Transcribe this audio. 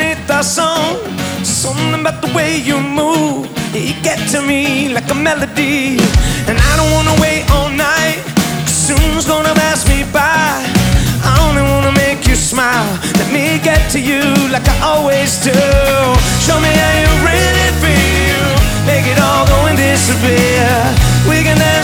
underneath the song. Something about the way you move, you get to me like a melody. And I don't wanna wait all night, soon's gonna pass me by. I only wanna make you smile, let me get to you like I always do. Show me how you really feel, make it all go and disappear. We can